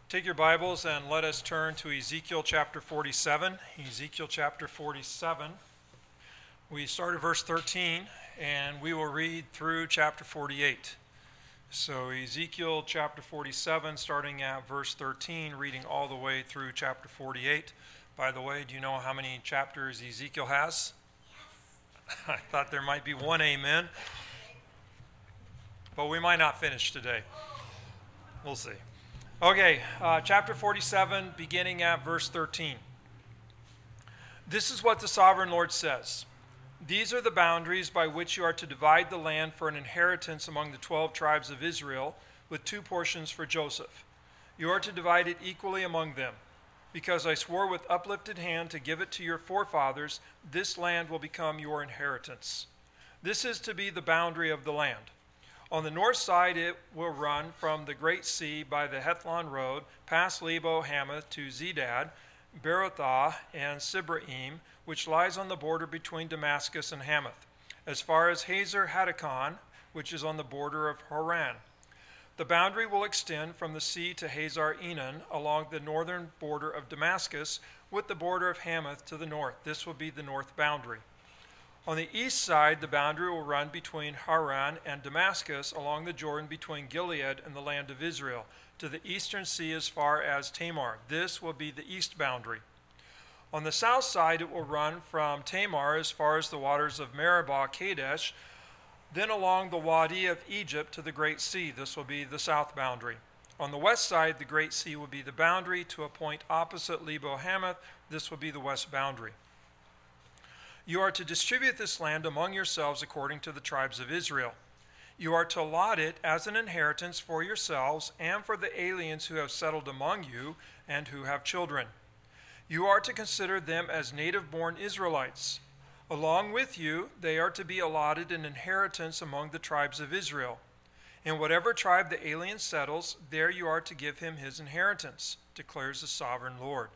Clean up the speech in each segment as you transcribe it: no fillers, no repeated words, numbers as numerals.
Take your Bibles and let us turn to Ezekiel chapter 47. Ezekiel chapter 47. We start at verse 13 and we will read through chapter 48. So Ezekiel chapter 47, starting at verse 13, reading all the way through chapter 48. By the way, do you know how many chapters Ezekiel has? Yes. I thought there might be one amen, but we might not finish today. We'll see. Okay, chapter 47, beginning at verse 13. This is what the sovereign Lord says. These are the boundaries by which you are to divide the land for an inheritance among the 12 tribes of Israel, with 2 portions for Joseph. You are to divide it equally among them. Because I swore with uplifted hand to give it to your forefathers, this land will become your inheritance. This is to be the boundary of the land. On the north side it will run from the Great Sea by the Hethlon road, past Lebo Hamath to Zedad, Berothah, and Sibraim, which lies on the border between Damascus and Hamath, as far as Hazer Hatticon, which is on the border of Haran. The boundary will extend from the sea to Hazar Enan along the northern border of Damascus, with the border of Hamath to the north. This will be the north boundary. On the east side, the boundary will run between Haran and Damascus along the Jordan between Gilead and the land of Israel, to the eastern sea as far as Tamar. This will be the east boundary. On the south side, it will run from Tamar as far as the waters of Meribah Kadesh, then along the Wadi of Egypt to the Great Sea. This will be the south boundary. On the west side, the Great Sea will be the boundary to a point opposite Lebo Hamath. This will be the west boundary. You are to distribute this land among yourselves according to the tribes of Israel. You are to allot it as an inheritance for yourselves and for the aliens who have settled among you and who have children. You are to consider them as native-born Israelites. Along with you, they are to be allotted an inheritance among the tribes of Israel. In whatever tribe the alien settles, there you are to give him his inheritance, declares the sovereign Lord.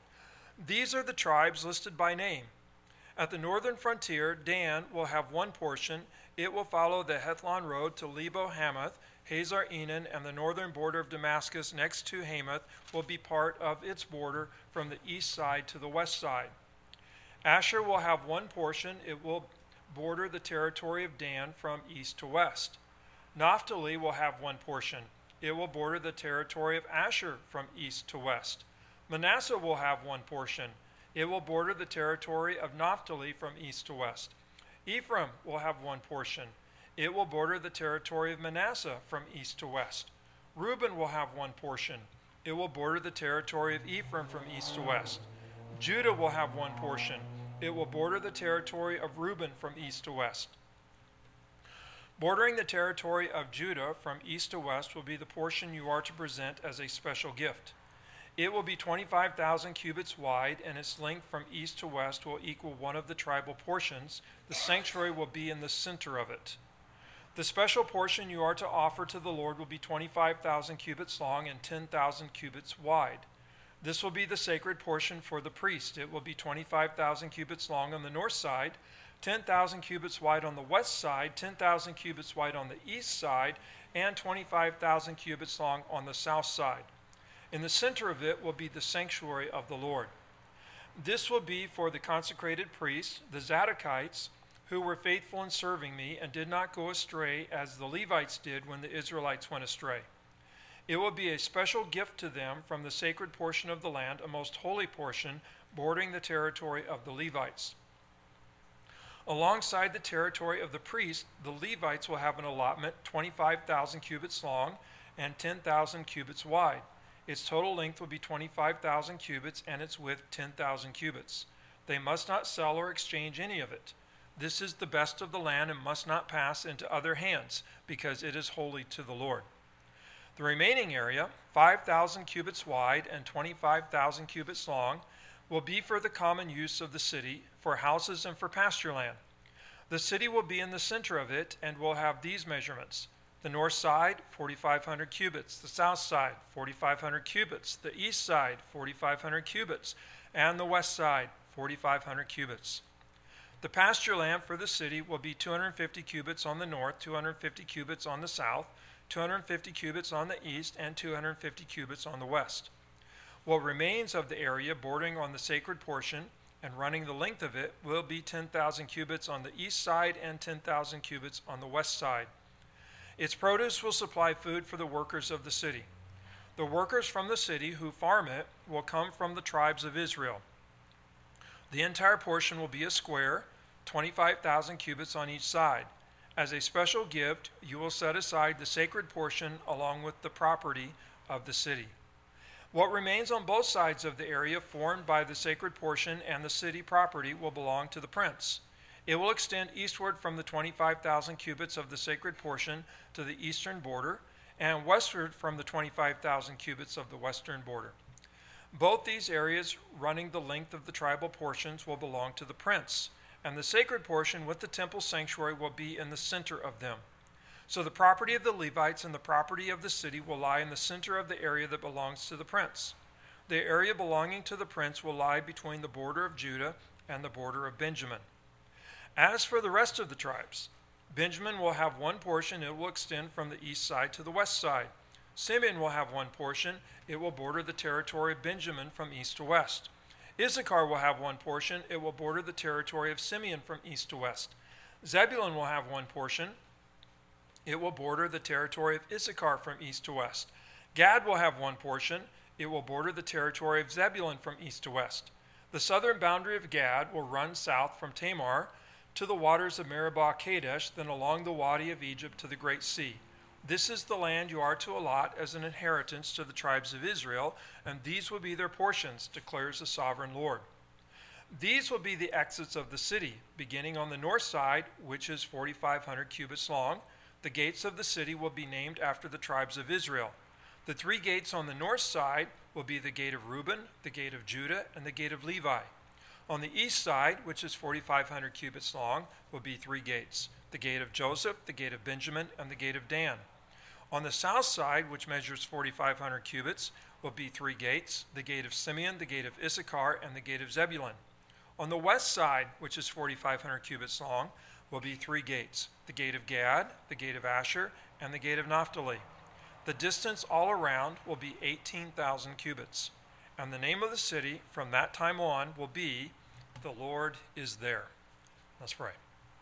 These are the tribes listed by name. At the northern frontier, Dan will have 1 portion. It will follow the Hethlon road to Lebo Hamath. Hazar Enan and the northern border of Damascus next to Hamath will be part of its border from the east side to the west side. Asher will have 1 portion. It will border the territory of Dan from east to west. Naphtali will have 1 portion. It will border the territory of Asher from east to west. Manasseh will have 1 portion. It will border the territory of Naphtali from east to west. Ephraim will have 1 portion. It will border the territory of Manasseh from east to west. Reuben will have 1 portion. It will border the territory of Ephraim from east to west. Judah will have 1 portion. It will border the territory of Reuben from east to west. Bordering the territory of Judah from east to west will be the portion you are to present as a special gift. It will be 25,000 cubits wide, and its length from east to west will equal one of the tribal portions. The sanctuary will be in the center of it. The special portion you are to offer to the Lord will be 25,000 cubits long and 10,000 cubits wide. This will be the sacred portion for the priest. It will be 25,000 cubits long on the north side, 10,000 cubits wide on the west side, 10,000 cubits wide on the east side, and 25,000 cubits long on the south side. In the center of it will be the sanctuary of the Lord. This will be for the consecrated priests, the Zadokites, who were faithful in serving me and did not go astray as the Levites did when the Israelites went astray. It will be a special gift to them from the sacred portion of the land, a most holy portion, bordering the territory of the Levites. Alongside the territory of the priests, the Levites will have an allotment 25,000 cubits long and 10,000 cubits wide. Its total length will be 25,000 cubits and its width 10,000 cubits. They must not sell or exchange any of it. This is the best of the land and must not pass into other hands, because it is holy to the Lord. The remaining area, 5,000 cubits wide and 25,000 cubits long, will be for the common use of the city, for houses and for pasture land. The city will be in the center of it and will have these measurements. The north side, 4,500 cubits. The south side, 4,500 cubits. The east side, 4,500 cubits. And the west side, 4,500 cubits. The pasture land for the city will be 250 cubits on the north, 250 cubits on the south, 250 cubits on the east, and 250 cubits on the west. What remains of the area bordering on the sacred portion and running the length of it will be 10,000 cubits on the east side and 10,000 cubits on the west side. Its produce will supply food for the workers of the city. The workers from the city who farm it will come from the tribes of Israel. The entire portion will be a square, 25,000 cubits on each side. As a special gift, you will set aside the sacred portion along with the property of the city. What remains on both sides of the area formed by the sacred portion and the city property will belong to the prince. It will extend eastward from the 25,000 cubits of the sacred portion to the eastern border, and westward from the 25,000 cubits of the western border. Both these areas running the length of the tribal portions will belong to the prince, and the sacred portion with the temple sanctuary will be in the center of them. So the property of the Levites and the property of the city will lie in the center of the area that belongs to the prince. The area belonging to the prince will lie between the border of Judah and the border of Benjamin. As for the rest of the tribes, Benjamin will have one portion. It will extend from the east side to the west side. Simeon will have one portion. It will border the territory of Benjamin from east to west. Issachar will have one portion. It will border the territory of Simeon from east to west. Zebulun will have one portion. It will border the territory of Issachar from east to west. Gad will have one portion. It will border the territory of Zebulun from east to west. The southern boundary of Gad will run south from Tamar to the waters of Meribah Kadesh, then along the Wadi of Egypt to the Great Sea. This is the land you are to allot as an inheritance to the tribes of Israel, and these will be their portions, declares the sovereign Lord. These will be the exits of the city, beginning on the north side, which is 4,500 cubits long. The gates of the city will be named after the tribes of Israel. The three gates on the north side will be the gate of Reuben, the gate of Judah, and the gate of Levi. On the east side, which is 4,500 cubits long, will be three gates: the gate of Joseph, the gate of Benjamin, and the gate of Dan. On the south side, which measures 4,500 cubits, will be three gates: the gate of Simeon, the gate of Issachar, and the gate of Zebulun. On the west side, which is 4,500 cubits long, will be three gates: the gate of Gad, the gate of Asher, and the gate of Naphtali. The distance all around will be 18,000 cubits. And the name of the city from that time on will be, "The Lord is there." Let's pray.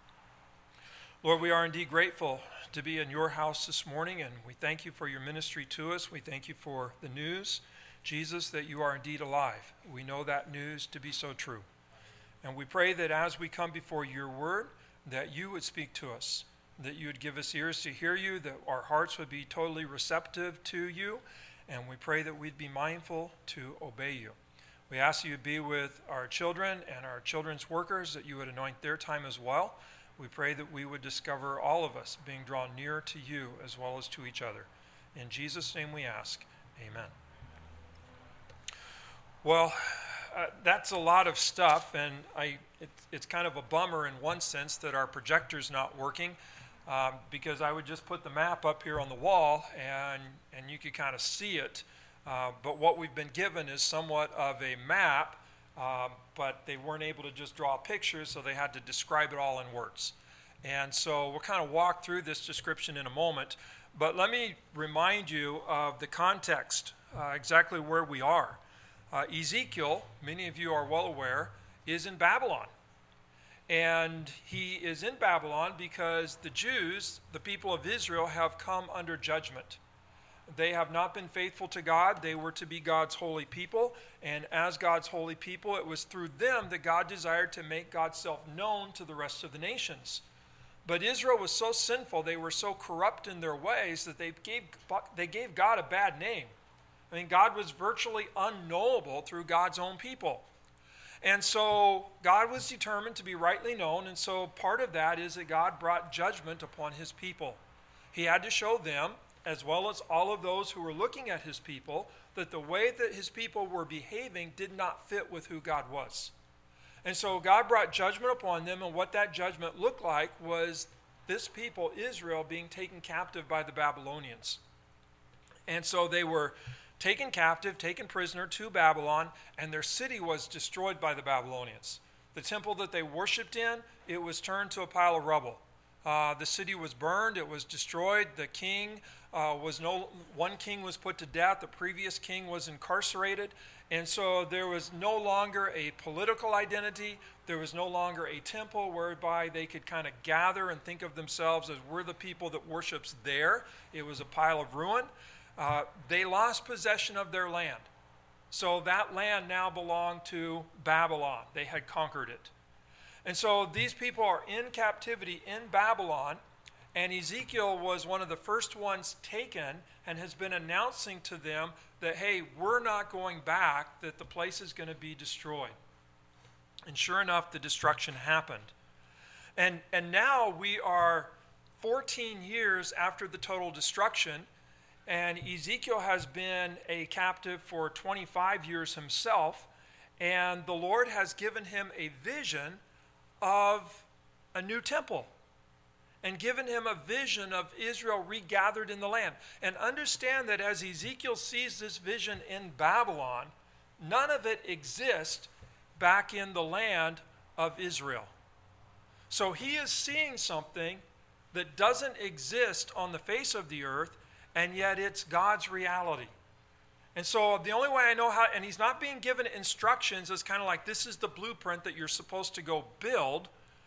Lord, we are indeed grateful to be in your house this morning, and we thank you for your ministry to us. We thank you for the news, Jesus, that you are indeed alive. We know that news to be so true. And we pray that as we come before your word, that you would speak to us, that you would give us ears to hear you, that our hearts would be totally receptive to you, and we pray that we'd be mindful to obey you. We ask you to be with our children and our children's workers, that you would anoint their time as well. We pray that we would discover all of us being drawn near to you as well as to each other. In Jesus' name we ask, amen. Well, that's a lot of stuff, and it's kind of a bummer in one sense that our projector's not working, because I would just put the map up here on the wall and you could kind of see it. But what we've been given is somewhat of a map, but they weren't able to just draw pictures, so they had to describe it all in words. And so we'll kind of walk through this description in a moment. But let me remind you of the context, exactly where we are. Ezekiel, many of you are well aware, is in Babylon. And he is in Babylon because the Jews, the people of Israel, have come under judgment. They have not been faithful to God. They were to be God's holy people. And as God's holy people, it was through them that God desired to make God's self known to the rest of the nations. But Israel was so sinful, they were so corrupt in their ways that they gave God a bad name. I mean, God was virtually unknowable through God's own people. And so God was determined to be rightly known, and so part of that is that God brought judgment upon his people. He had to show them, as well as all of those who were looking at his people, that the way that his people were behaving did not fit with who God was. And so God brought judgment upon them, and what that judgment looked like was this people, Israel, being taken captive by the Babylonians. And so they were taken captive, taken prisoner to Babylon, and their city was destroyed by the Babylonians. The temple that they worshipped in, it was turned to a pile of rubble. The city was burned, it was destroyed. The king one king was put to death, the previous king was incarcerated, and so there was no longer a political identity. There was no longer a temple whereby they could kind of gather and think of themselves as we're the people that worships there. It was a pile of ruin. They lost possession of their land. So that land now belonged to Babylon. They had conquered it. And so these people are in captivity in Babylon, and Ezekiel was one of the first ones taken and has been announcing to them that, hey, we're not going back, that the place is going to be destroyed. And sure enough, the destruction happened. And now we are 14 years after the total destruction, and Ezekiel has been a captive for 25 years himself, and the Lord has given him a vision of a new temple and given him a vision of Israel regathered in the land. And understand that as Ezekiel sees this vision in Babylon, none of it exists back in the land of Israel. So he is seeing something that doesn't exist on the face of the earth, and yet it's God's reality. And so the only way I know how, and he's not being given instructions as kind of like this is the blueprint that you're supposed to go build.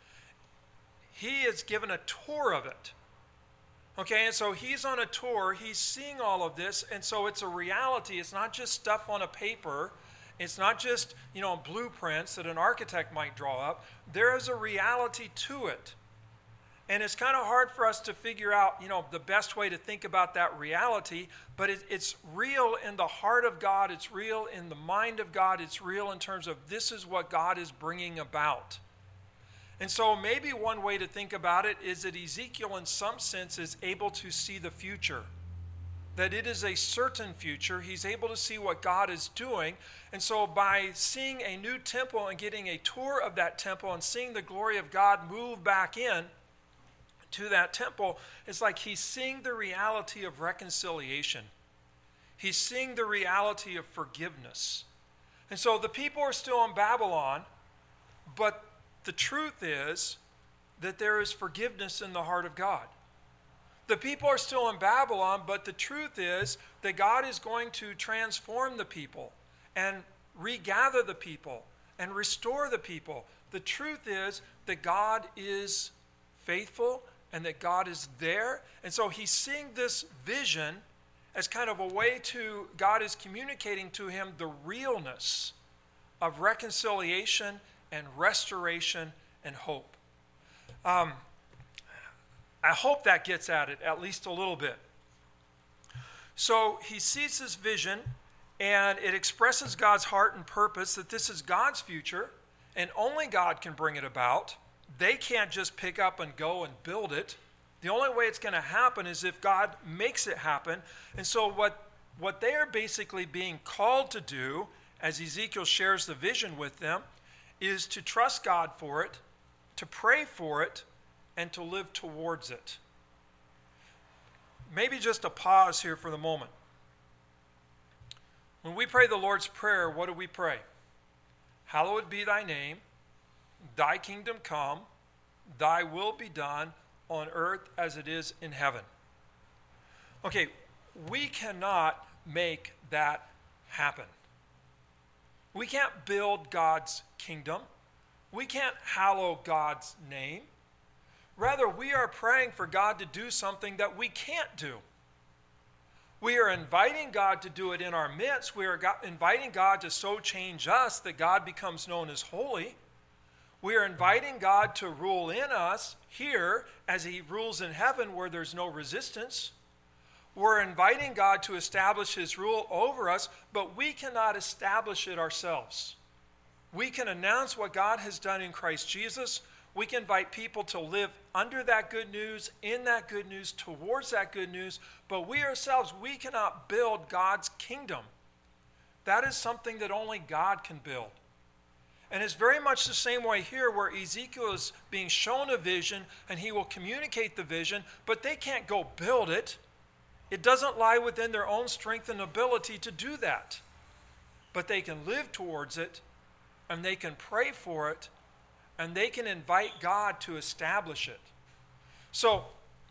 He is given a tour of it. Okay, and so he's on a tour, he's seeing all of this, and so it's a reality. It's not just stuff on a paper. It's not just, blueprints that an architect might draw up. There is a reality to it. And it's kind of hard for us to figure out, the best way to think about that reality, but it's real in the heart of God. It's real in the mind of God. It's real in terms of this is what God is bringing about. And so maybe one way to think about it is that Ezekiel, in some sense, is able to see the future. That it is a certain future. He's able to see what God is doing. And so by seeing a new temple and getting a tour of that temple and seeing the glory of God move back in to that temple, it's like he's seeing the reality of reconciliation. He's seeing the reality of forgiveness. And so the people are still in Babylon, but the truth is that there is forgiveness in the heart of God. The people are still in Babylon, but the truth is that God is going to transform the people and regather the people and restore the people. The truth is that God is faithful and that God is there. And so he's seeing this vision as kind of a way to, God is communicating to him the realness of reconciliation and restoration and hope. I hope that gets at it at least a little bit. So he sees this vision, and it expresses God's heart and purpose that this is God's future, and only God can bring it about. They can't just pick up and go and build it. The only way it's going to happen is if God makes it happen. And so what they are basically being called to do, as Ezekiel shares the vision with them, is to trust God for it, to pray for it, and to live towards it. Maybe just a pause here for the moment. When we pray the Lord's Prayer, what do we pray? Hallowed be thy name, thy kingdom come, thy will be done on earth as it is in heaven. Okay, we cannot make that happen. We can't build God's kingdom. We can't hallow God's name. Rather, we are praying for God to do something that we can't do. We are inviting God to do it in our midst. We are inviting God to so change us that God becomes known as holy. We are inviting God to rule in us here as he rules in heaven where there's no resistance. We're inviting God to establish his rule over us, but we cannot establish it ourselves. We can announce what God has done in Christ Jesus. We can invite people to live under that good news, in that good news, towards that good news, but we ourselves, we cannot build God's kingdom. That is something that only God can build. And it's very much the same way here where Ezekiel is being shown a vision and he will communicate the vision, but they can't go build it. It doesn't lie within their own strength and ability to do that. But they can live towards it, and they can pray for it, and they can invite God to establish it. So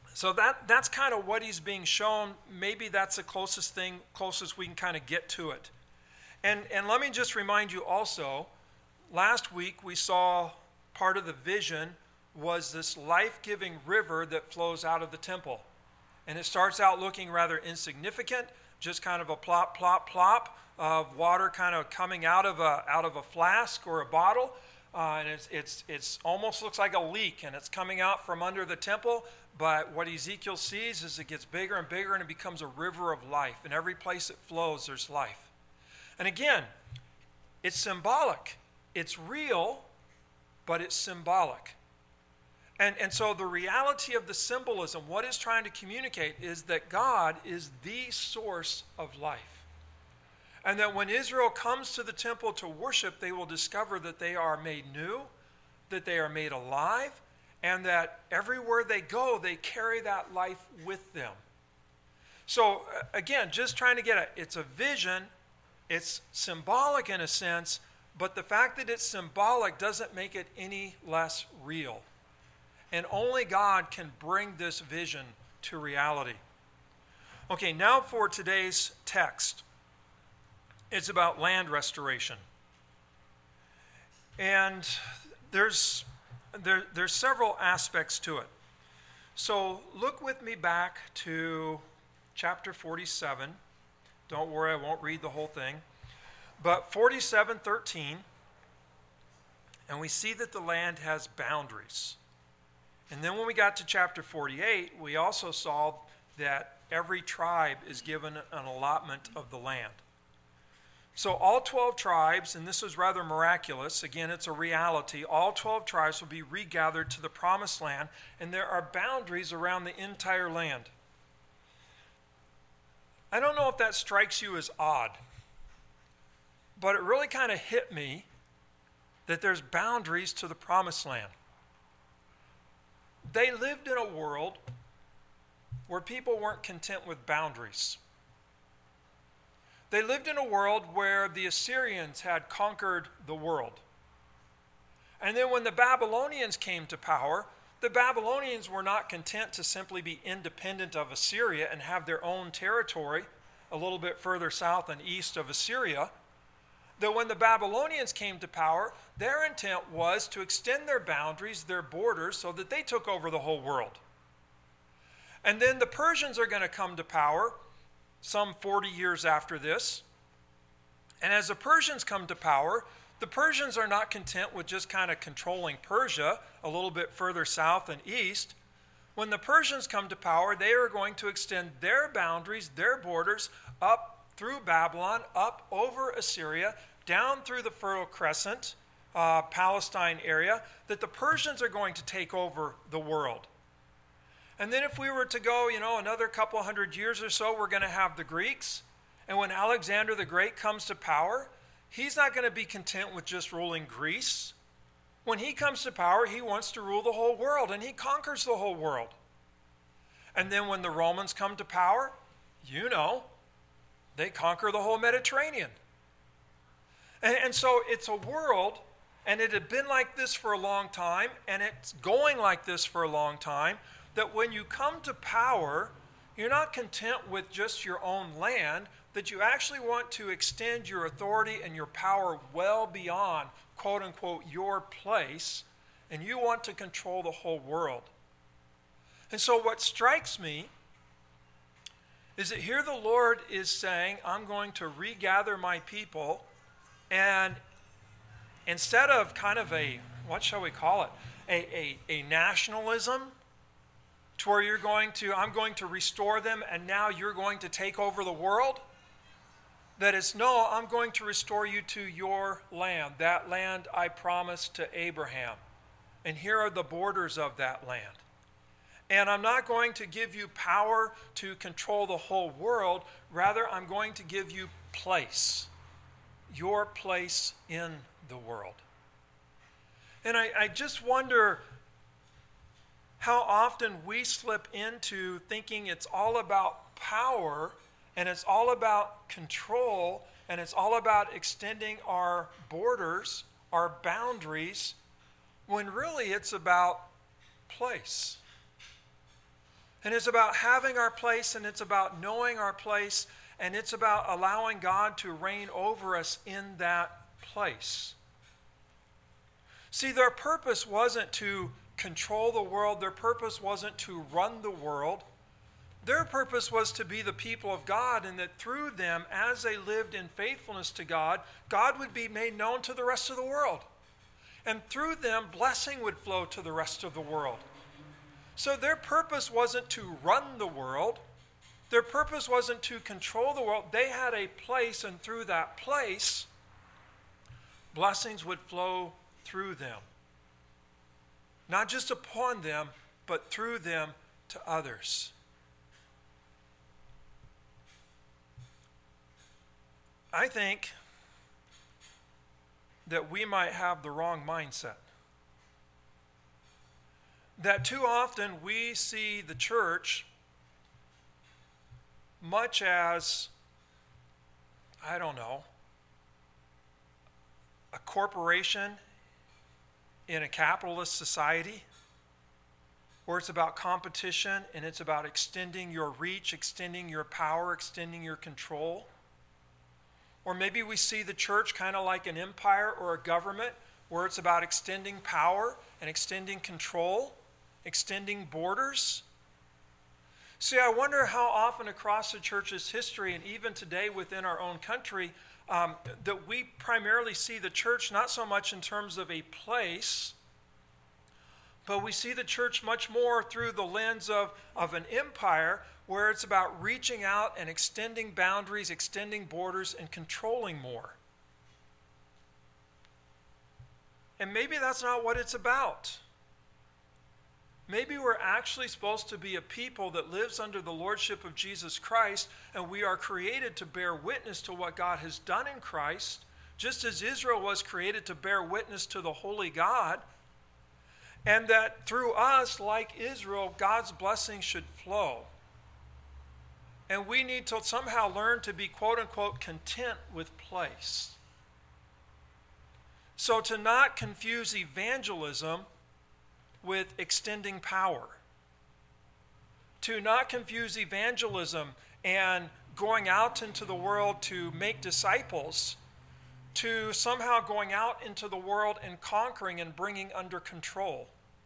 So that's kind of what he's being shown. Maybe that's the closest we can kind of get to it. And let me just remind you also, last week we saw part of the vision was this life-giving river that flows out of the temple. And it starts out looking rather insignificant, just kind of a plop, plop, plop of water kind of coming out of a flask or a bottle. And it's almost looks like a leak, and it's coming out from under the temple. But what Ezekiel sees is it gets bigger and bigger, and it becomes a river of life. In every place it flows, there's life. And again, it's symbolic. It's real, but it's symbolic. And so the reality of the symbolism, what it's trying to communicate, is that God is the source of life. And that when Israel comes to the temple to worship, they will discover that they are made new, that they are made alive, and that everywhere they go, they carry that life with them. So again, just trying to get it. It's a vision. It's symbolic in a sense, but the fact that it's symbolic doesn't make it any less real. And only God can bring this vision to reality. Okay, now for today's text. It's about land restoration. And there's several aspects to it. So look with me back to chapter 47. Don't worry, I won't read the whole thing. But 47:13, and we see that the land has boundaries. And then when we got to chapter 48, we also saw that every tribe is given an allotment of the land. So all 12 tribes, and this is rather miraculous, again, it's a reality, all 12 tribes will be regathered to the promised land, and there are boundaries around the entire land. I don't know if that strikes you as odd, but it really kind of hit me that there's boundaries to the promised land. They lived in a world where people weren't content with boundaries. They lived in a world where the Assyrians had conquered the world. And then when the Babylonians came to power, the Babylonians were not content to simply be independent of Assyria and have their own territory a little bit further south and east of Assyria. That when the Babylonians came to power, their intent was to extend their boundaries, their borders, so that they took over the whole world. And then the Persians are going to come to power some 40 years after this. And as the Persians come to power, the Persians are not content with just kind of controlling Persia a little bit further south and east. When the Persians come to power, they are going to extend their boundaries, their borders, up through Babylon, up over Assyria, down through the Fertile Crescent, Palestine area, that the Persians are going to take over the world. And then if we were to go, another couple hundred years or so, we're going to have the Greeks. And when Alexander the Great comes to power, he's not going to be content with just ruling Greece. When he comes to power, he wants to rule the whole world, and he conquers the whole world. And then when the Romans come to power, they conquer the whole Mediterranean. And so it's a world, and it had been like this for a long time, and it's going like this for a long time, that when you come to power, you're not content with just your own land, that you actually want to extend your authority and your power well beyond, quote unquote, your place, and you want to control the whole world. And so what strikes me is that here the Lord is saying, I'm going to regather my people, and instead of kind of what shall we call it, a nationalism, to where I'm going to restore them, and now you're going to take over the world, that it's, no, I'm going to restore you to your land, that land I promised to Abraham. And here are the borders of that land. And I'm not going to give you power to control the whole world. Rather, I'm going to give you place, your place in the world. And I just wonder how often we slip into thinking it's all about power, and it's all about control, and it's all about extending our borders, our boundaries, when really it's about place. And it's about having our place, and it's about knowing our place, and it's about allowing God to reign over us in that place. See, their purpose wasn't to control the world. Their purpose wasn't to run the world. Their purpose was to be the people of God, and that through them, as they lived in faithfulness to God, God would be made known to the rest of the world. And through them, blessing would flow to the rest of the world. So their purpose wasn't to run the world. Their purpose wasn't to control the world. They had a place, and through that place, blessings would flow through them. Not just upon them, but through them to others. I think that we might have the wrong mindset. That too often we see the church much as, I don't know, a corporation in a capitalist society where it's about competition and it's about extending your reach, extending your power, extending your control. Or maybe we see the church kind of like an empire or a government where it's about extending power and extending control, extending borders. See, I wonder how often across the church's history and even today within our own country that we primarily see the church not so much in terms of a place, but we see the church much more through the lens of an empire where it's about reaching out and extending boundaries, extending borders, and controlling more. And maybe that's not what it's about. Maybe we're actually supposed to be a people that lives under the lordship of Jesus Christ, and we are created to bear witness to what God has done in Christ, just as Israel was created to bear witness to the holy God, and that through us, like Israel, God's blessing should flow. And we need to somehow learn to be, quote unquote, content with place. So to not confuse evangelism with extending power. To not confuse evangelism and going out into the world to make disciples, to somehow going out into the world and conquering and bringing under control.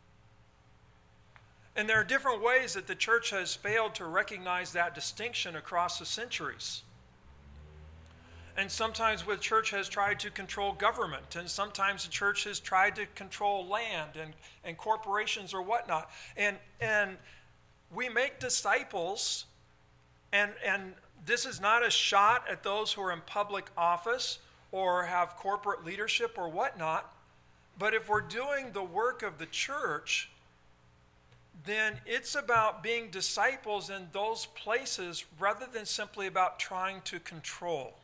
And there are different ways that the church has failed to recognize that distinction across the centuries. And sometimes the church has tried to control government, and sometimes the church has tried to control land and corporations or whatnot. And we make disciples, and this is not a shot at those who are in public office or have corporate leadership or whatnot, but if we're doing the work of the church, then it's about being disciples in those places rather than simply about trying to control.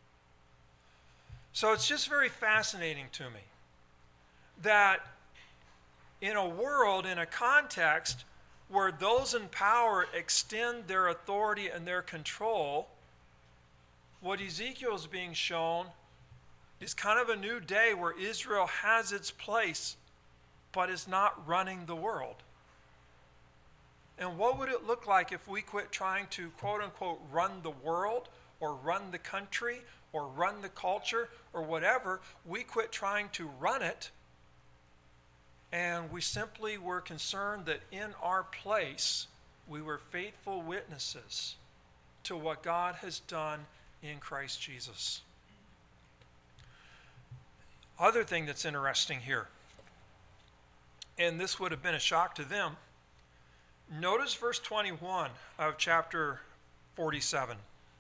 So it's just very fascinating to me that in a world, in a context where those in power extend their authority and their control, what Ezekiel is being shown is kind of a new day where Israel has its place, but is not running the world. And what would it look like if we quit trying to, quote unquote, run the world or run the country or run the culture or whatever? We quit trying to run it, and we simply were concerned that in our place we were faithful witnesses to what God has done in Christ Jesus. Other thing that's interesting here, and this would have been a shock to them, notice verse 21 of chapter 47.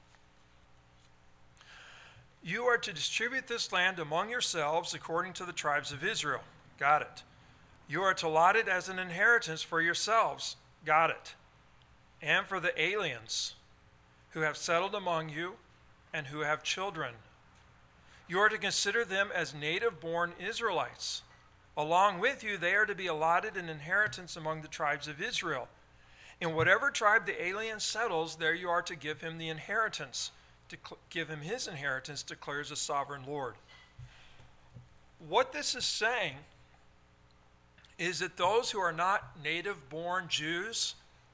You are to distribute this land among yourselves according to the tribes of Israel. Got it. You are to allot it as an inheritance for yourselves. Got it. And for the aliens who have settled among you and who have children. You are to consider them as native-born Israelites. Along with you, they are to be allotted an inheritance among the tribes of Israel. In whatever tribe the alien settles, there you are to give him the inheritance. To give him his inheritance, declares the sovereign Lord. What this is saying is that those who are not native-born Jews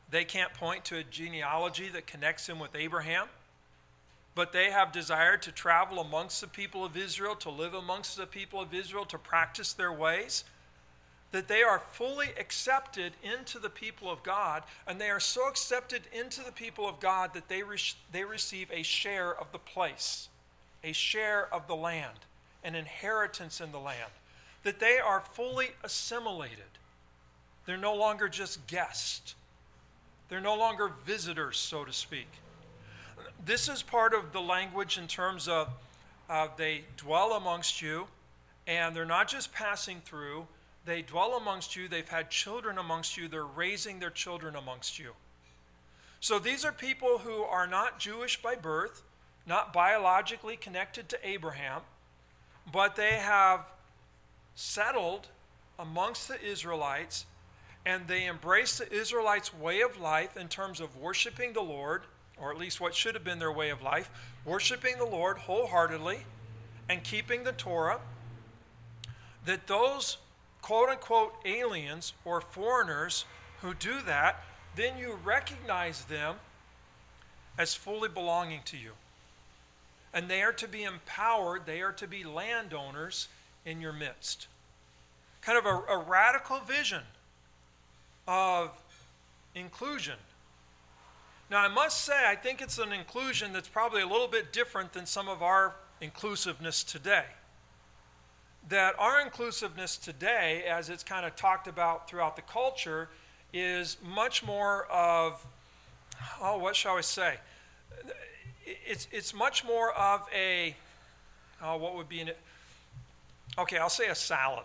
They can't point to a genealogy that connects him with Abraham. But they have desired to travel amongst the people of Israel, to live amongst the people of Israel, to practice their ways, that they are fully accepted into the people of God, and they are so accepted into the people of God that they receive a share of the place, a share of the land, an inheritance in the land, that they are fully assimilated. They're no longer just guests. They're no longer visitors, so to speak. This is part of the language in terms of they dwell amongst you, and they're not just passing through. They dwell amongst you. They've had children amongst you. They're raising their children amongst you. So these are people who are not Jewish by birth, not biologically connected to Abraham, but they have settled amongst the Israelites, and they embrace the Israelites' way of life in terms of worshiping the Lord, or at least what should have been their way of life, worshiping the Lord wholeheartedly and keeping the Torah, that those quote-unquote aliens or foreigners who do that, then you recognize them as fully belonging to you. And they are to be empowered, they are to be landowners in your midst. Kind of a radical vision of inclusion. Now, I must say, I think it's an inclusion that's probably a little bit different than some of our inclusiveness today. That our inclusiveness today, as it's kind of talked about throughout the culture, is much more of, what shall I say? It's much more of a, what would be okay, I'll say a salad.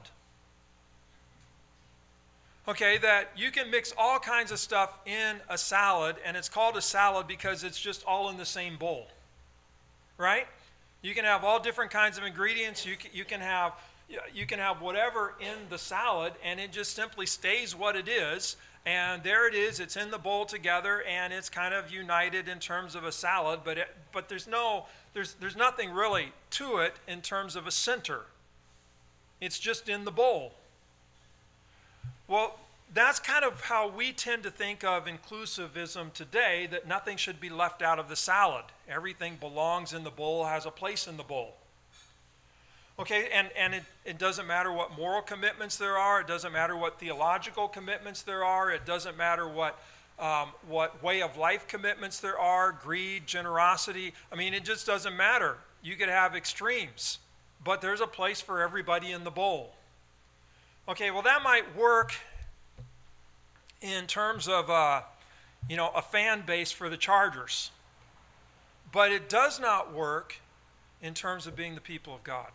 Okay, that you can mix all kinds of stuff in a salad, and it's called a salad because it's just all in the same bowl, right? You can have all different kinds of ingredients. You can have whatever in the salad, and it just simply stays what it is, and there it is. It's in the bowl together, and it's kind of united in terms of a salad, but there's nothing really to it in terms of a center. It's just in the bowl. Well, that's kind of how we tend to think of inclusivism today, that nothing should be left out of the salad. Everything belongs in the bowl, has a place in the bowl. Okay, and it doesn't matter what moral commitments there are. It doesn't matter what theological commitments there are. It doesn't matter what way of life commitments there are, greed, generosity. I mean, it just doesn't matter. You could have extremes, but there's a place for everybody in the bowl. Okay, well, that might work in terms of a fan base for the Chargers, but it does not work in terms of being the people of God.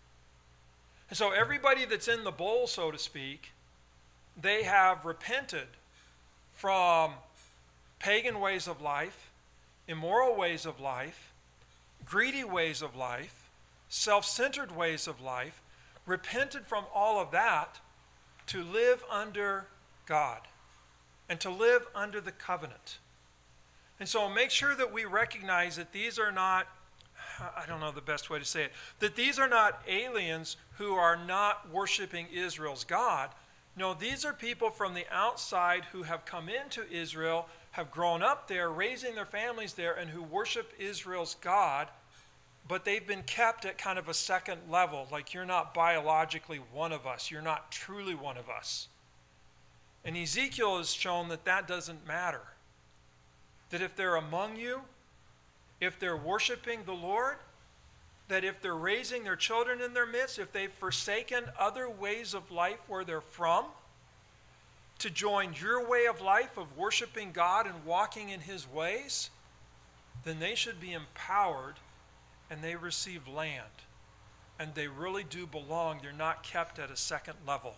And so everybody that's in the bowl, so to speak, they have repented from pagan ways of life, immoral ways of life, greedy ways of life, self-centered ways of life, repented from all of that to live under God and to live under the covenant. And so make sure that we recognize that these are not, I don't know the best way to say it, that these are not aliens who are not worshiping Israel's God. No, these are people from the outside who have come into Israel, have grown up there, raising their families there, and who worship Israel's God, but they've been kept at kind of a second level, like you're not biologically one of us. You're not truly one of us. And Ezekiel has shown that that doesn't matter. That if they're among you, if they're worshiping the Lord, that if they're raising their children in their midst, if they've forsaken other ways of life where they're from, to join your way of life of worshiping God and walking in His ways, then they should be empowered and they receive land. And they really do belong. They're not kept at a second level.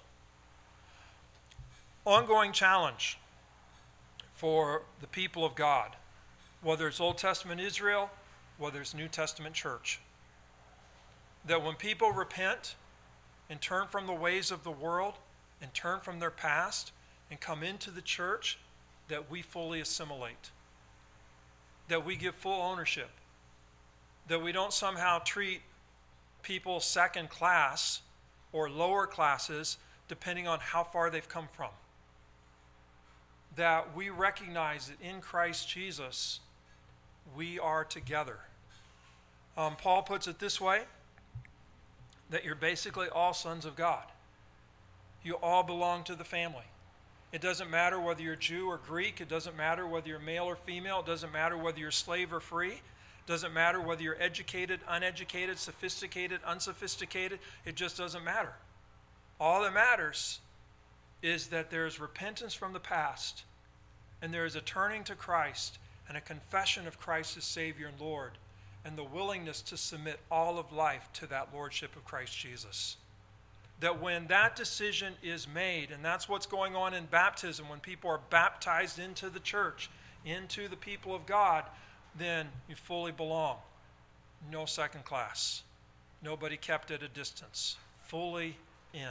Ongoing challenge for the people of God, whether it's Old Testament Israel, whether it's New Testament church, that when people repent and turn from the ways of the world and turn from their past and come into the church, that we fully assimilate, that we give full ownership, that we don't somehow treat people second class or lower classes depending on how far they've come from. that we recognize that in Christ Jesus, we are together. Paul puts it this way, that you're basically all sons of God. You all belong to the family. It doesn't matter whether you're Jew or Greek. It doesn't matter whether you're male or female. It doesn't matter whether you're slave or free. It doesn't matter whether you're educated, uneducated, sophisticated, unsophisticated. It just doesn't matter. All that matters is that there is repentance from the past, and there is a turning to Christ and a confession of Christ as Savior and Lord, and the willingness to submit all of life to that Lordship of Christ Jesus. That when that decision is made, and that's what's going on in baptism, when people are baptized into the church, into the people of God, then you fully belong. No second class. Nobody kept at a distance. Fully in.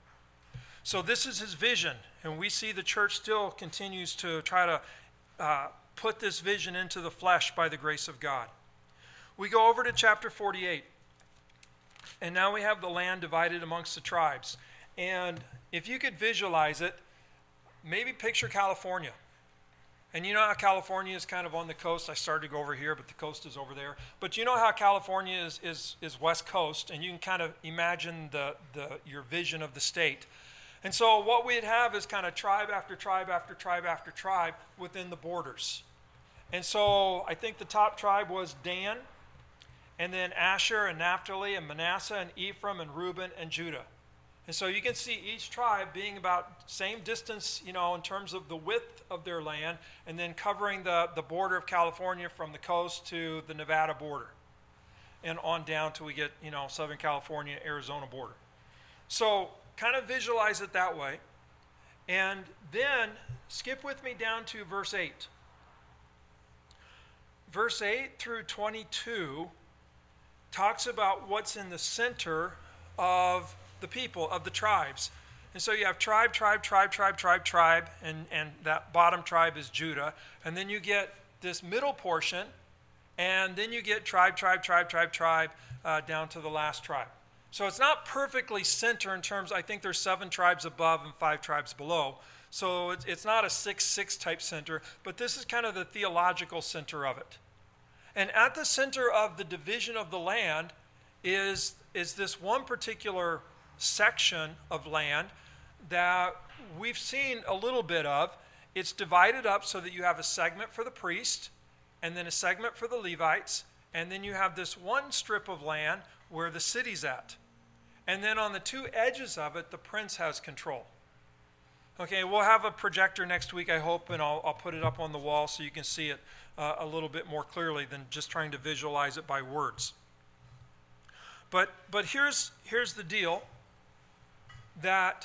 So this is his vision, and we see the church still continues to try to put this vision into the flesh by the grace of God. We go over to chapter 48. And now we have the land divided amongst the tribes. And if you could visualize it, maybe picture California. And you know how California is kind of on the coast. I started to go over here, but the coast is over there. But you know how California is west coast, and you can kind of imagine your vision of the state. And so what we'd have is kind of tribe after tribe after tribe after tribe within the borders. And so I think the top tribe was Dan, and then Asher and Naphtali and Manasseh and Ephraim and Reuben and Judah. And so you can see each tribe being about same distance, in terms of the width of their land, and then covering the border of California from the coast to the Nevada border, and on down till we get, Southern California, Arizona border. So kind of visualize it that way. And then skip with me down to verse 8. Verse 8 through 22 talks about what's in the center of the people, of the tribes. And so you have tribe, and that bottom tribe is Judah. And then you get this middle portion, and then you get tribe, down to the last tribe. So it's not perfectly center in terms, I think there's 7 tribes above and 5 tribes below. So it's not a 6-6 type center, but this is kind of the theological center of it. And at the center of the division of the land is this one particular section of land that we've seen a little bit of. It's divided up so that you have a segment for the priest, and then a segment for the Levites, and then you have this one strip of land where the city's at. And then on the 2 edges of it, the prince has control. Okay, we'll have a projector next week, I hope, and I'll put it up on the wall so you can see it a little bit more clearly than just trying to visualize it by words. But here's the deal, that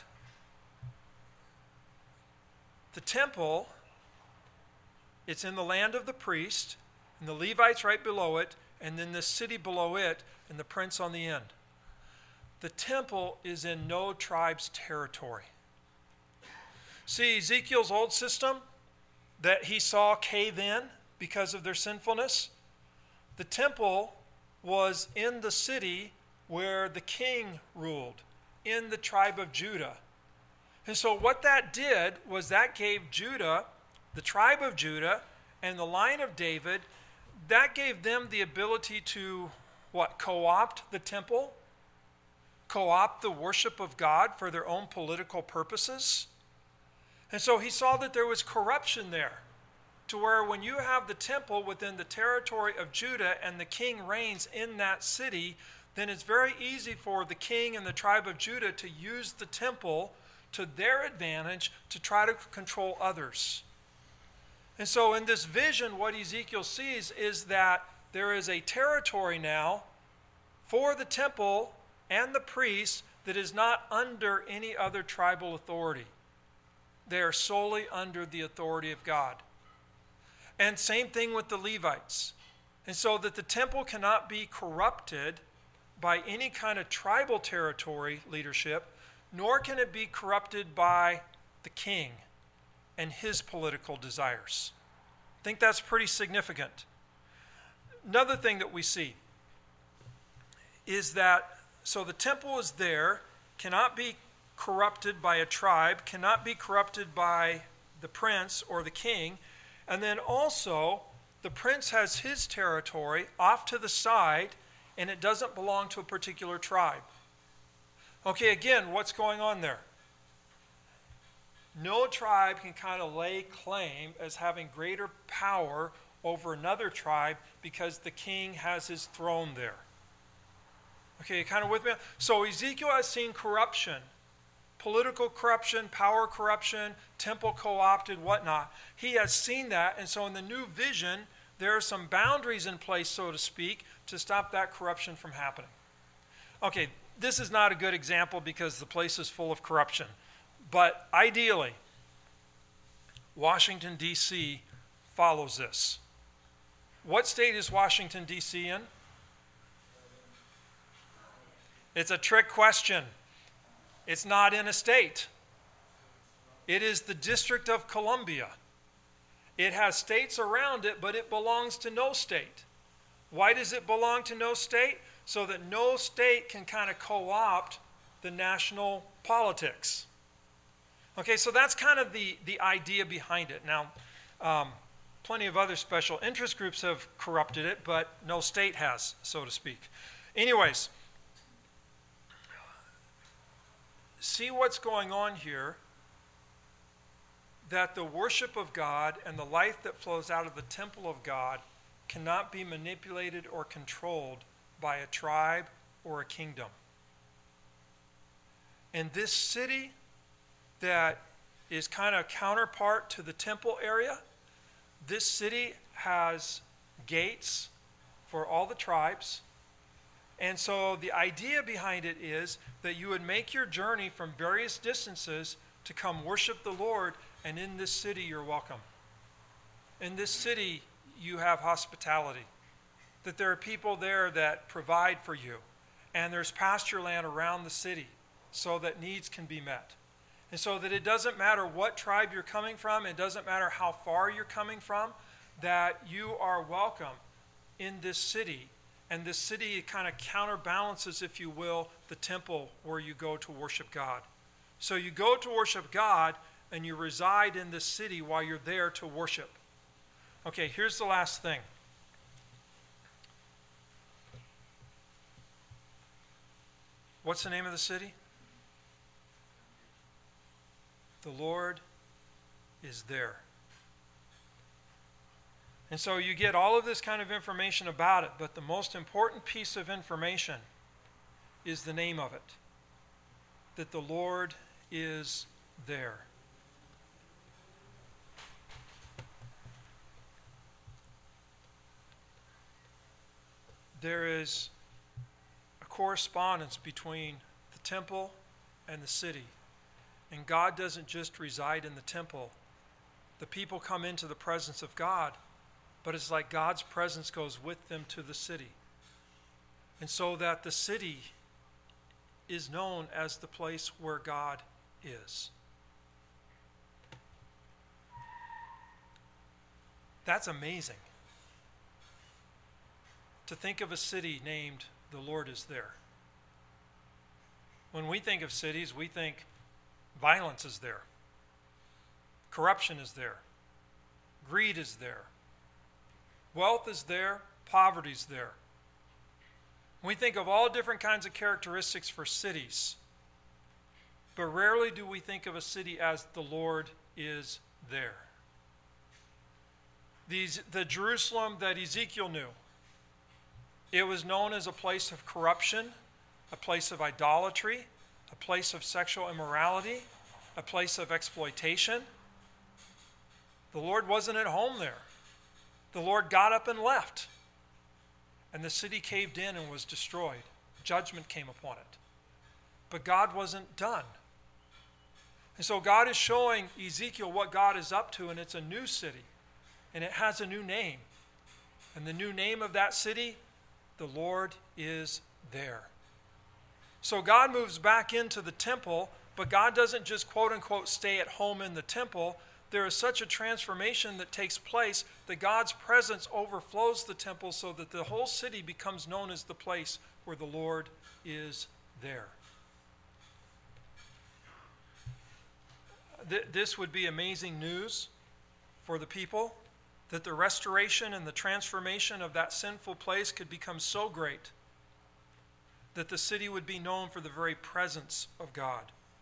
the temple, it's in the land of the priest, and the Levites right below it, and then the city below it, and the prince on the end. The temple is in no tribe's territory. See, Ezekiel's old system that he saw cave in because of their sinfulness, the temple was in the city where the king ruled, in the tribe of Judah. And so what that did was that gave Judah, the tribe of Judah, and the line of David, that gave them the ability to, co-opt the temple, co-opt the worship of God for their own political purposes. And so he saw that there was corruption there, to where when you have the temple within the territory of Judah and the king reigns in that city, then it's very easy for the king and the tribe of Judah to use the temple to their advantage to try to control others. And so in this vision, what Ezekiel sees is that there is a territory now for the temple and the priests that is not under any other tribal authority. They are solely under the authority of God. And same thing with the Levites. And so that the temple cannot be corrupted by any kind of tribal territory leadership, nor can it be corrupted by the king and his political desires. I think that's pretty significant. Another thing that we see is that, so the temple is there, cannot be corrupted by a tribe, cannot be corrupted by the prince or the king. And then also, the prince has his territory off to the side, and it doesn't belong to a particular tribe. Okay, again, what's going on there? No tribe can kind of lay claim as having greater power over another tribe because the king has his throne there. Okay, you kind of with me? So Ezekiel has seen corruption, political corruption, power corruption, temple co-opted, whatnot. He has seen that, and so in the new vision, there are some boundaries in place, so to speak, to stop that corruption from happening. Okay, this is not a good example because the place is full of corruption. But ideally, Washington, D.C. follows this. What state is Washington, D.C. in? It's a trick question. It's not in a state. It is the District of Columbia. It has states around it, but it belongs to no state. Why does it belong to no state? So that no state can kind of co-opt the national politics. Okay, so that's kind of the idea behind it. Now, plenty of other special interest groups have corrupted it, but no state has, so to speak. Anyways, see what's going on here, that the worship of God and the life that flows out of the temple of God cannot be manipulated or controlled by a tribe or a kingdom. And this city that is kind of counterpart to the temple area, this city has gates for all the tribes. And so the idea behind it is that you would make your journey from various distances to come worship the Lord, and in this city you're welcome. In this city you have hospitality, that there are people there that provide for you, and there's pasture land around the city so that needs can be met. And so that it doesn't matter what tribe you're coming from, it doesn't matter how far you're coming from, that you are welcome in this city. And this city kind of counterbalances, if you will, the temple where you go to worship God. So you go to worship God and you reside in this city while you're there to worship. Okay, here's the last thing. What's the name of the city? The Lord is there. And so you get all of this kind of information about it, but the most important piece of information is the name of it. That the Lord is there. There is a correspondence between the temple and the city. And God doesn't just reside in the temple. The people come into the presence of God, but it's like God's presence goes with them to the city. And so that the city is known as the place where God is. That's amazing. To think of a city named the Lord is there. When we think of cities, we think violence is there. Corruption is there. Greed is there. Wealth is there. Poverty is there. We think of all different kinds of characteristics for cities, but rarely do we think of a city as the Lord is there. The Jerusalem that Ezekiel knew, it was known as a place of corruption, a place of idolatry, a place of sexual immorality, a place of exploitation. The Lord wasn't at home there. The Lord got up and left. And the city caved in and was destroyed. Judgment came upon it. But God wasn't done. And so God is showing Ezekiel what God is up to, and it's a new city. And it has a new name. And the new name of that city, the Lord is there. So God moves back into the temple, but God doesn't just quote unquote stay at home in the temple. There is such a transformation that takes place that God's presence overflows the temple so that the whole city becomes known as the place where the Lord is there. this would be amazing news for the people, that the restoration and the transformation of that sinful place could become so great that the city would be known for the very presence of God.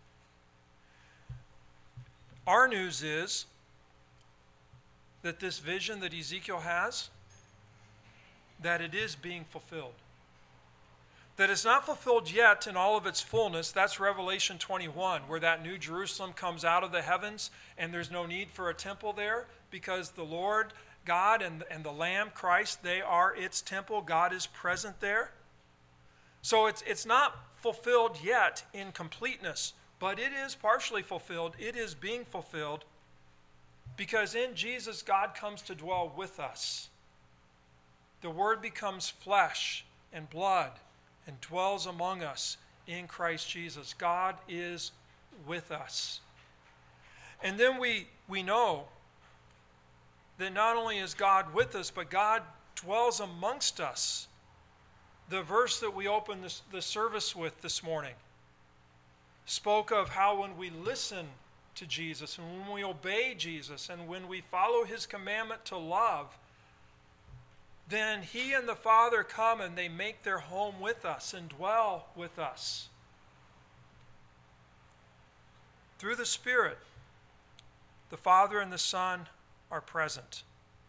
Our news is that this vision that Ezekiel has, that it is being fulfilled. That it's not fulfilled yet in all of its fullness. That's Revelation 21, where that new Jerusalem comes out of the heavens, and there's no need for a temple there, because the Lord God and the Lamb, Christ, they are its temple. God is present there. So it's not fulfilled yet in completeness, but it is partially fulfilled. It is being fulfilled, because in Jesus, God comes to dwell with us. The Word becomes flesh and blood and dwells among us in Christ Jesus. God is with us. And then we know that not only is God with us, but God dwells amongst us. The verse that we opened the service with this morning spoke of how when we listen to Jesus and when we obey Jesus and when we follow his commandment to love, then he and the Father come and they make their home with us and dwell with us. Through the Spirit, the Father and the Son are present.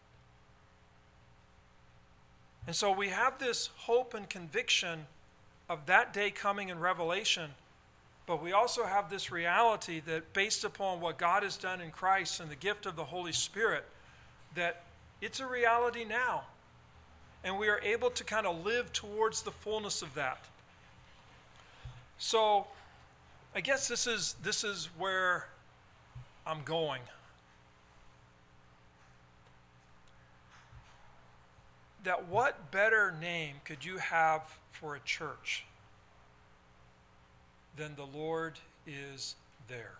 And so we have this hope and conviction of that day coming in Revelation, but we also have this reality that based upon what God has done in Christ and the gift of the Holy Spirit, that it's a reality now. And we are able to kind of live towards the fullness of that. So I guess this is where I'm going. That what better name could you have for a church than the Lord is there?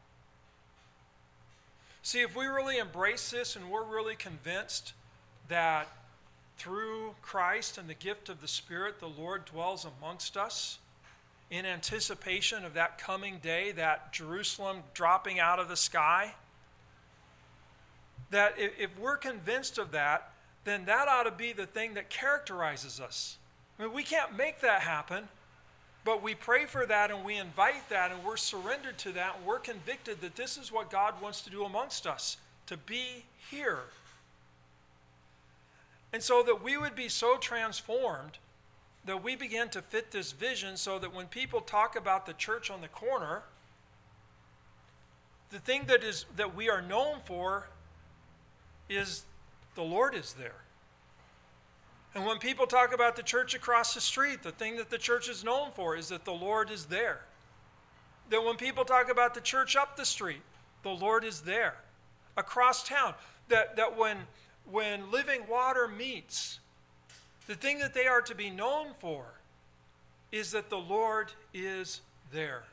See, if we really embrace this and we're really convinced that through Christ and the gift of the Spirit, the Lord dwells amongst us in anticipation of that coming day, that Jerusalem dropping out of the sky, that if we're convinced of that, then that ought to be the thing that characterizes us. I mean, we can't make that happen, but we pray for that and we invite that and we're surrendered to that and we're convicted that this is what God wants to do amongst us, to be here. And so that we would be so transformed that we begin to fit this vision so that when people talk about the church on the corner, the thing that we are known for is the Lord is there. And when people talk about the church across the street, the thing that the church is known for is that the Lord is there. That when people talk about the church up the street, the Lord is there. Across town, that when Living Water meets, the thing that they are to be known for is that the Lord is there.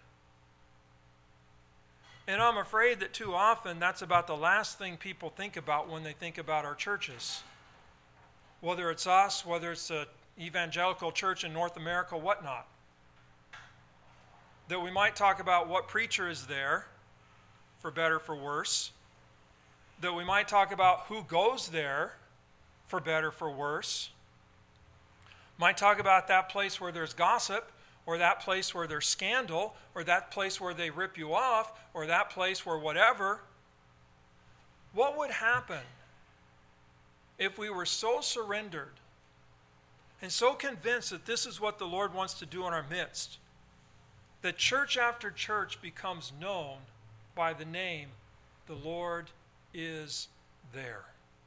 And I'm afraid that too often that's about the last thing people think about when they think about our churches. Whether it's us, whether it's an evangelical church in North America, whatnot. That we might talk about what preacher is there, for better, for worse. That we might talk about who goes there, for better, for worse. Might talk about that place where there's gossip, or that place where there's scandal, or that place where they rip you off, or that place where whatever. What would happen if we were so surrendered and so convinced that this is what the Lord wants to do in our midst, that church after church becomes known by the name, the Lord is there?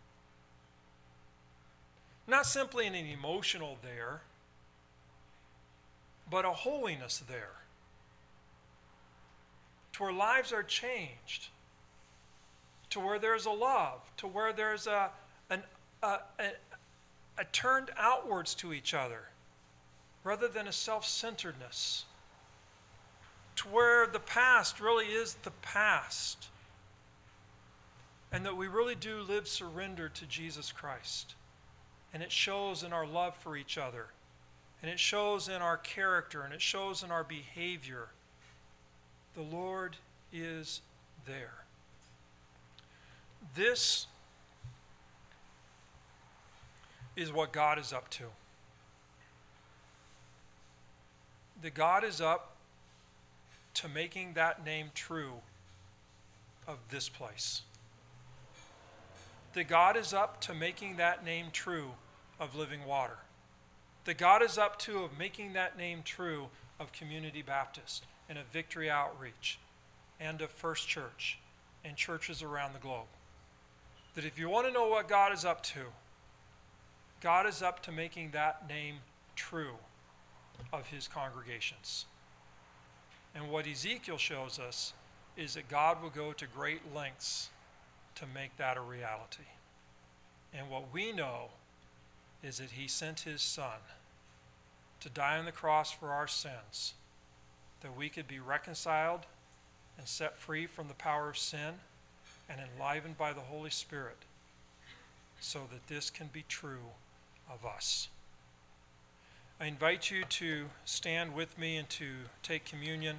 Not simply in an emotional there, but a holiness there, to where lives are changed, to where there's a love, to where there's a turned outwards to each other, rather than a self-centeredness, to where the past really is the past, and that we really do live surrendered to Jesus Christ. And it shows in our love for each other. And it shows in our character. And it shows in our behavior. The Lord is there. This is what God is up to. That God is up to making that name true of this place. That God is up to making that name true of Living Water. That God is up to of making that name true of Community Baptist and of Victory Outreach and of First Church and churches around the globe. That if you want to know what God is up to, God is up to making that name true of his congregations. And what Ezekiel shows us is that God will go to great lengths to make that a reality. And what we know is that he sent his Son to die on the cross for our sins, that we could be reconciled and set free from the power of sin and enlivened by the Holy Spirit, so that this can be true of us. I invite you to stand with me and to take communion.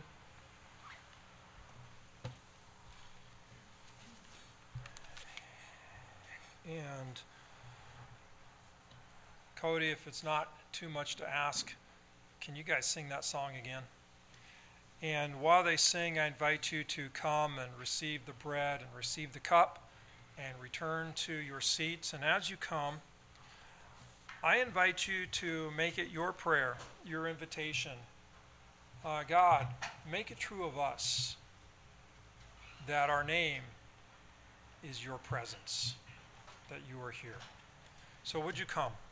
And Cody, if it's not too much to ask, can you guys sing that song again? And while they sing, I invite you to come and receive the bread and receive the cup and return to your seats. And as you come, I invite you to make it your prayer, your invitation. God, make it true of us that our name is your presence, that you are here. So would you come?